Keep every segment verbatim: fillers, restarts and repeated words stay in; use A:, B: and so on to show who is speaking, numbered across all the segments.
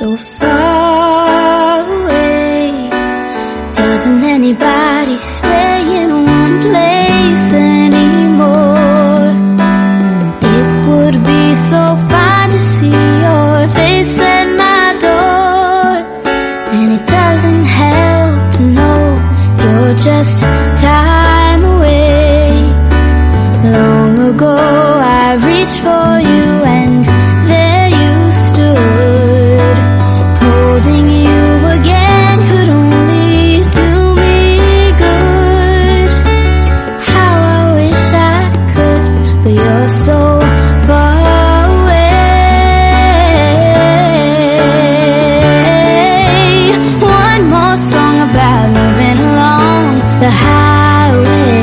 A: so far away. Doesn't anybody stay in one place anymore? It would be so fine to see your face at my door. And it doesn't help to know you're just time away. Long ago I reached for you and there you stood. Holding you again could only do me good. How I wish I could, but you're so far away. One more song about moving along the highway.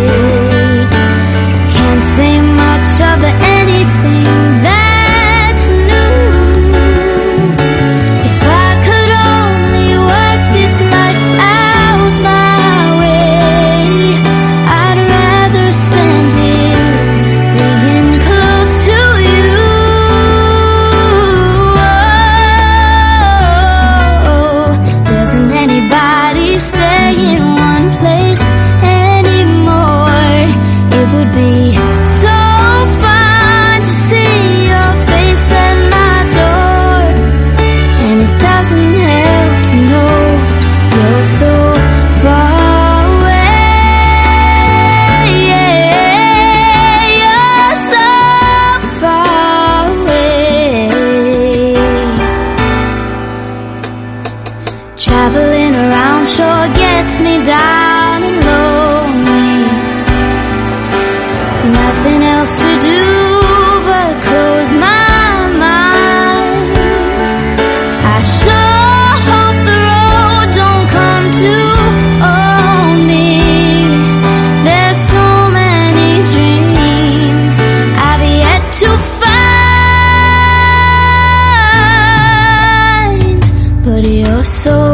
A: Can't say much of the anything that's new. If I could only work this life out my way, I'd rather spend it being close to you. Oh, doesn't anybody stay in one place anymore? It would be so fun to see your face at my door. And it doesn't help to know you're so far away. You're so far away. Traveling around sure gets me down and lonely. Nothing else to do but close my mind. I sure hope the road don't come to own me. There's so many dreams I've yet to find, but you're so